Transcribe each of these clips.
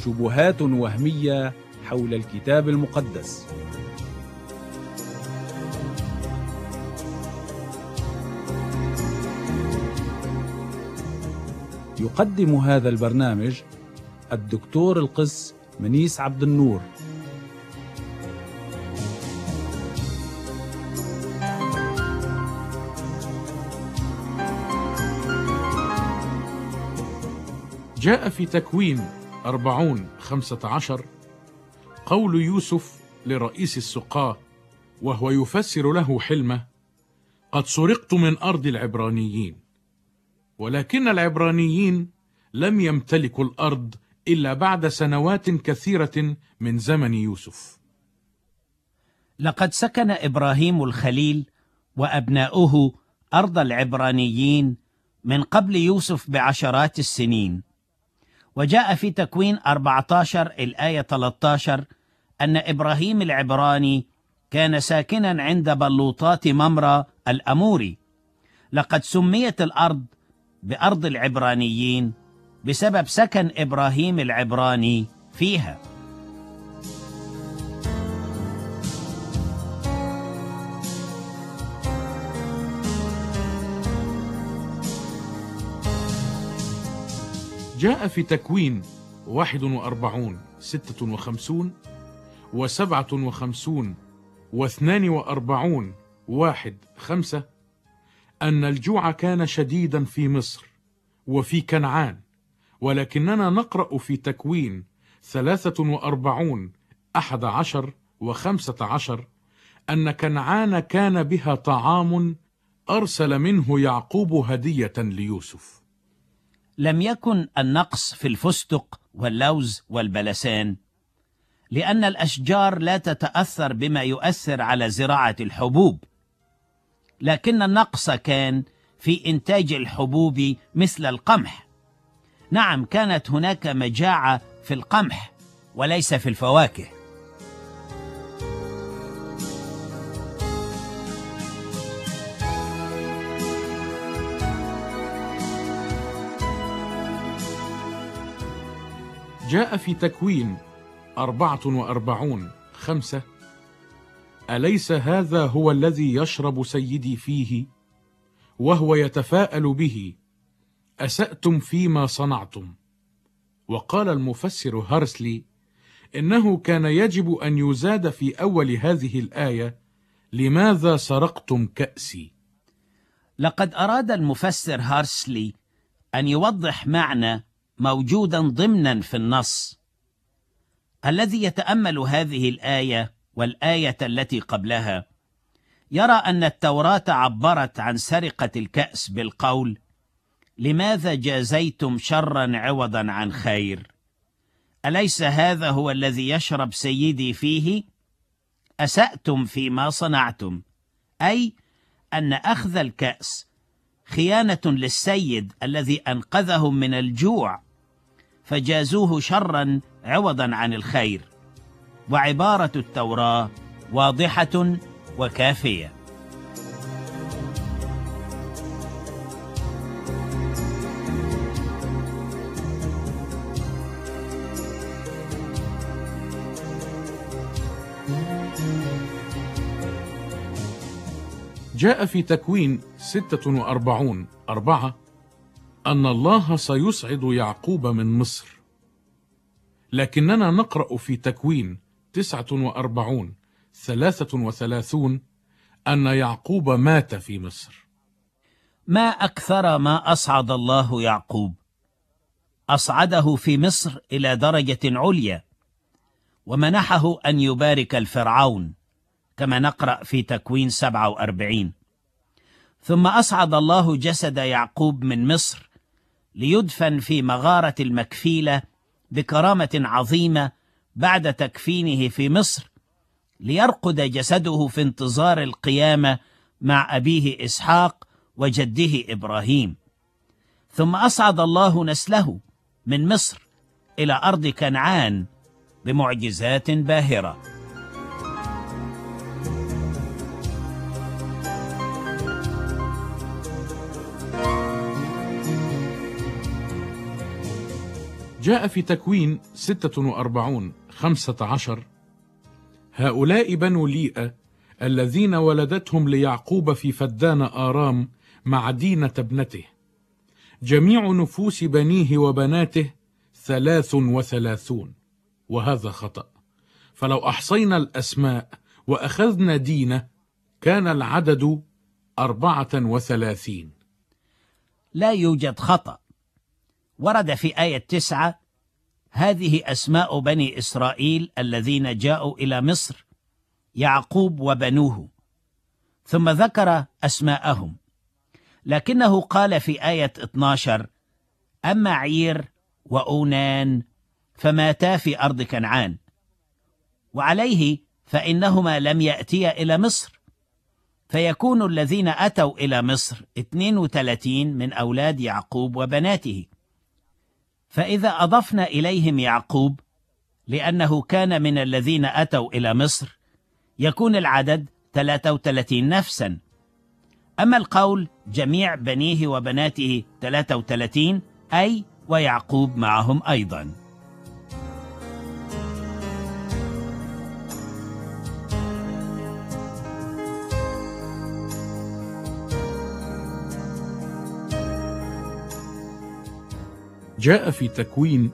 شبهات وهمية حول الكتاب المقدس. يقدم هذا البرنامج الدكتور القس منيس عبد النور. جاء في تكوين 40:15 قول يوسف لرئيس السقاة وهو يفسر له حلمه: قد سرقت من أرض العبرانيين. ولكن العبرانيين لم يمتلكوا الأرض إلا بعد سنوات كثيرة من زمن يوسف. لقد سكن إبراهيم الخليل وأبناؤه أرض العبرانيين من قبل يوسف بعشرات السنين. وجاء في تكوين 14 الآية 13 أن إبراهيم العبراني كان ساكنا عند بلوطات ممرة الأموري. لقد سميت الأرض بأرض العبرانيين بسبب سكن إبراهيم العبراني فيها. جاء في تكوين 41:56 و57 و42 1:5 أن الجوع كان شديدا في مصر وفي كنعان. ولكننا نقرأ في تكوين 43 11 و15 أن كنعان كان بها طعام أرسل منه يعقوب هدية ليوسف. لم يكن النقص في الفستق واللوز والبلسان، لأن الأشجار لا تتأثر بما يؤثر على زراعة الحبوب، لكن النقص كان في إنتاج الحبوب مثل القمح. نعم، كانت هناك مجاعة في القمح وليس في الفواكه. جاء في تكوين 44:5 أليس هذا هو الذي يشرب سيدي فيه وهو يتفاءل به؟ أسأتم فيما صنعتم. وقال المفسر هارسلي إنه كان يجب أن يزاد في أول هذه الآية: لماذا سرقتم كأسي؟ لقد أراد المفسر هارسلي أن يوضح معنى موجودا ضمنا في النص. الذي يتأمل هذه الآية والآية التي قبلها يرى أن التوراة عبرت عن سرقة الكأس بالقول: لماذا جازيتم شرا عوضا عن خير؟ أليس هذا هو الذي يشرب سيدي فيه؟ أسأتم فيما صنعتم، أي أن أخذ الكأس خيانة للسيد الذي أنقذهم من الجوع، فجازوه شرا عوضا عن الخير. وعبارة التوراة واضحة وكافية. جاء في تكوين 46:4 أن الله سيصعد يعقوب من مصر. لكننا نقرأ في تكوين 49:33 أن يعقوب مات في مصر. ما أكثر ما أصعد الله يعقوب. أصعده في مصر إلى درجة عليا، ومنحه أن يبارك الفرعون كما نقرأ في تكوين 47. ثم أصعد الله جسد يعقوب من مصر ليدفن في مغارة المكفيلة بكرامة عظيمة بعد تكفينه في مصر، ليرقد جسده في انتظار القيامة مع أبيه إسحاق وجده إبراهيم. ثم أصعد الله نسله من مصر إلى أرض كنعان بمعجزات باهرة. جاء في تكوين 46:15: هؤلاء بنو ليئة الذين ولدتهم ليعقوب في فدان آرام مع دينة ابنته، جميع نفوس بنيه وبناته 33. وهذا خطأ، فلو أحصينا الأسماء وأخذنا دينة كان العدد 34. لا يوجد خطأ. ورد في آية 9: هذه أسماء بني إسرائيل الذين جاءوا إلى مصر، يعقوب وبنوه، ثم ذكر أسماءهم. لكنه قال في آية 12: أما عير وأونان فماتا في أرض كنعان، وعليه فإنهما لم يأتيا إلى مصر، فيكون الذين أتوا إلى مصر 32 من أولاد يعقوب وبناته. فإذا أضفنا إليهم يعقوب لأنه كان من الذين أتوا إلى مصر، يكون العدد 33 نفسا. أما القول جميع بنيه وبناته 33، أي ويعقوب معهم أيضا. جاء في تكوين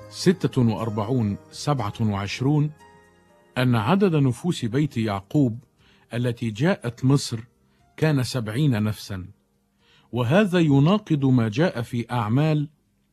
46:27 أن عدد نفوس بيت يعقوب التي جاءت مصر كان 70 نفسا، وهذا يناقض ما جاء في أعمال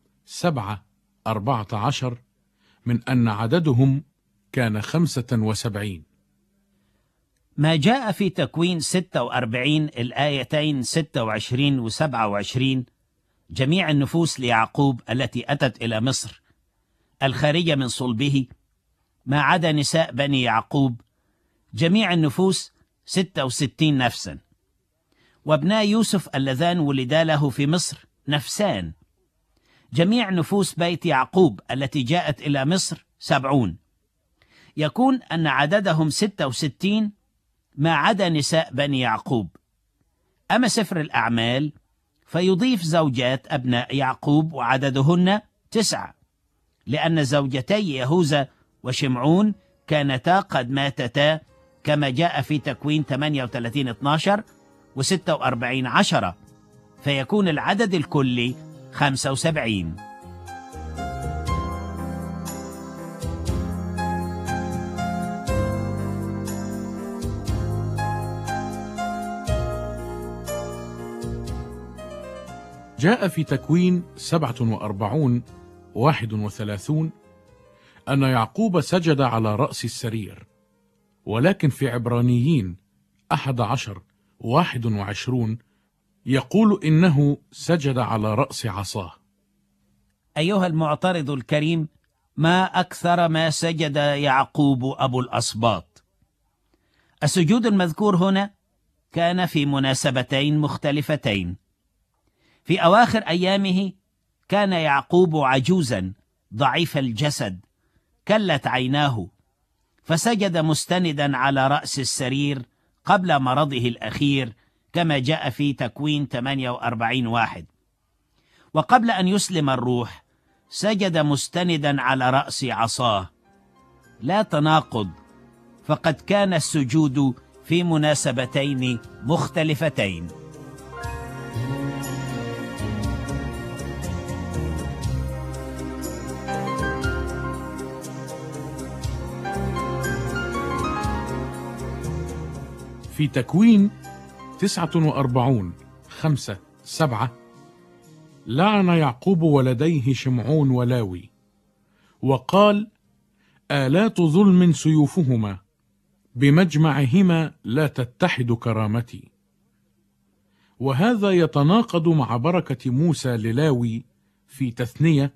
7:14 من أن عددهم كان 75. ما جاء في تكوين 46 الآيتين 26 و 27: جميع النفوس ليعقوب التي أتت إلى مصر الخارجة من صلبه، ما عدا نساء بني يعقوب، جميع النفوس 66 نفسا. وابنا يوسف اللذان ولدا له في مصر نفسان. جميع نفوس بيت يعقوب التي جاءت إلى مصر 70. يكون أن عددهم 66 ما عدا نساء بني يعقوب. أما سفر الأعمال فيضيف زوجات أبناء يعقوب وعددهن 9، لأن زوجتي يهوذا وشمعون كانتا قد ماتتا، كما جاء في تكوين 38:12 و46:10، فيكون العدد الكلي 75. جاء في تكوين 47:31 أن يعقوب سجد على رأس السرير، ولكن في عبرانيين 11:21 يقول إنه سجد على رأس عصاه. أيها المعترض الكريم، ما أكثر ما سجد يعقوب أبو الأسباط. السجود المذكور هنا كان في مناسبتين مختلفتين. في أواخر أيامه كان يعقوب عجوزا ضعيف الجسد، كلت عيناه، فسجد مستندا على رأس السرير قبل مرضه الأخير، كما جاء في تكوين 48:1. وقبل أن يسلم الروح سجد مستندا على رأس عصاه. لا تناقض، فقد كان السجود في مناسبتين مختلفتين. في تكوين 49:5-7 لعن يعقوب ولديه شمعون ولاوي، وقال: آلات ظلم سيوفهما، بمجمعهما لا تتحد كرامتي. وهذا يتناقض مع بركة موسى للاوي في تثنية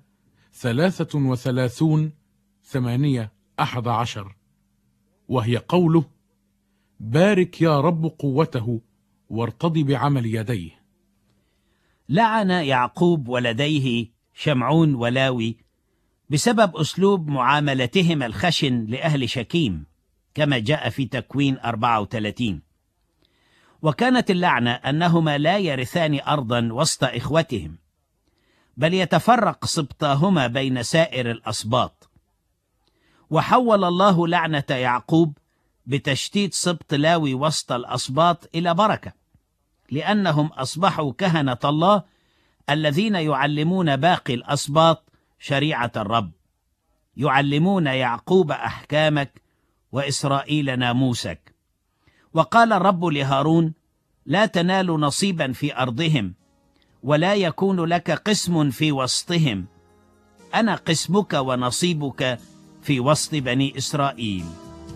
33:8-11، وهي قوله: بارك يا رب قوته وارتضي بعمل يديه. لعن يعقوب ولديه شمعون ولاوي بسبب أسلوب معاملتهم الخشن لأهل شكيم، كما جاء في تكوين 34. وكانت اللعنة أنهما لا يرثان أرضا وسط إخوتهم، بل يتفرق سبطاهما بين سائر الأسباط. وحول الله لعنة يعقوب بتشتيت سبط لاوي وسط الأسباط إلى بركة، لأنهم أصبحوا كهنة الله الذين يعلمون باقي الأسباط شريعة الرب، يعلمون يعقوب أحكامك وإسرائيل ناموسك. وقال الرب لهارون: لا تنال نصيبا في أرضهم، ولا يكون لك قسم في وسطهم، أنا قسمك ونصيبك في وسط بني إسرائيل.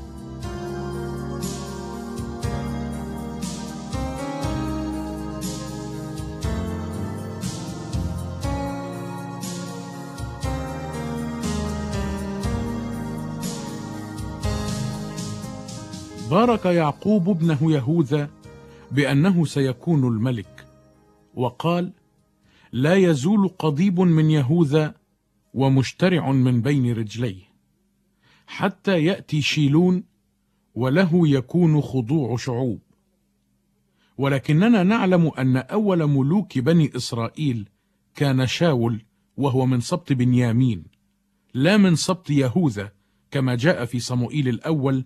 بارك يعقوب ابنه يهوذا بأنه سيكون الملك، وقال: لا يزول قضيب من يهوذا ومشترع من بين رجليه، حتى يأتي شيلون وله يكون خضوع شعوب. ولكننا نعلم أن أول ملوك بني إسرائيل كان شاول، وهو من سبط بنيامين لا من سبط يهوذا، كما جاء في صموئيل الأول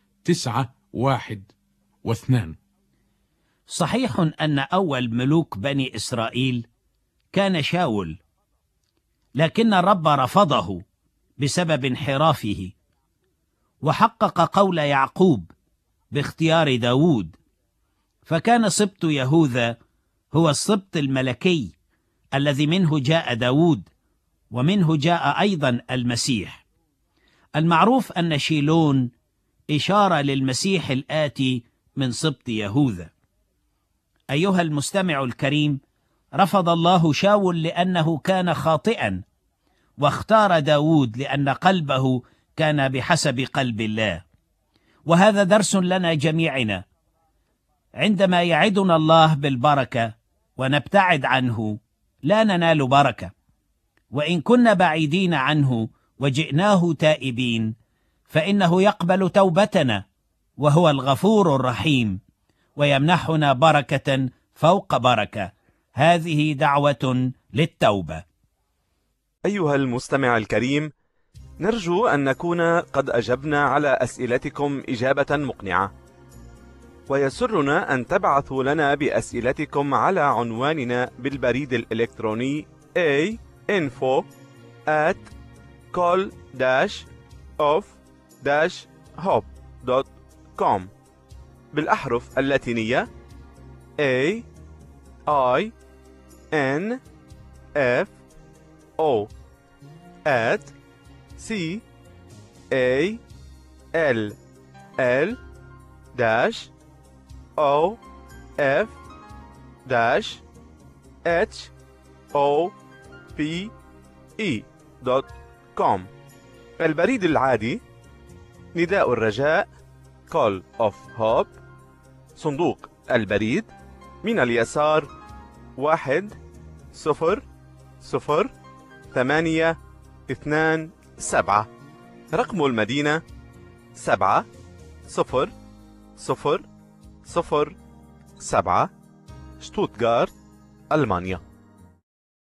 9:1-2. صحيح أن أول ملوك بني إسرائيل كان شاول، لكن الرب رفضه بسبب انحرافه، وحقق قول يعقوب باختيار داود، فكان سبط يهوذا هو السبط الملكي الذي منه جاء داود، ومنه جاء أيضا المسيح. المعروف أن شيلون إشارة للمسيح الآتي من سبط يهوذا. أيها المستمع الكريم، رفض الله شاول لأنه كان خاطئا، واختار داود لأن قلبه كان بحسب قلب الله. وهذا درس لنا جميعنا، عندما يعدنا الله بالبركة ونبتعد عنه لا ننال بركة، وإن كنا بعيدين عنه وجئناه تائبين فإنه يقبل توبتنا، وهو الغفور الرحيم، ويمنحنا بركة فوق بركة. هذه دعوة للتوبة. أيها المستمع الكريم، نرجو أن نكون قد أجبنا على أسئلتكم إجابة مقنعة، ويسرنا أن تبعثوا لنا بأسئلتكم على عنواننا بالبريد الإلكتروني info@call-of-hope.com بالأحرف اللاتينية AINFO @CALL-OF-HOPE.com. البريد العادي: نداء الرجاء Call of Hope، صندوق البريد من اليسار 100-827، رقم المدينة 70007، شتوتغارت، ألمانيا.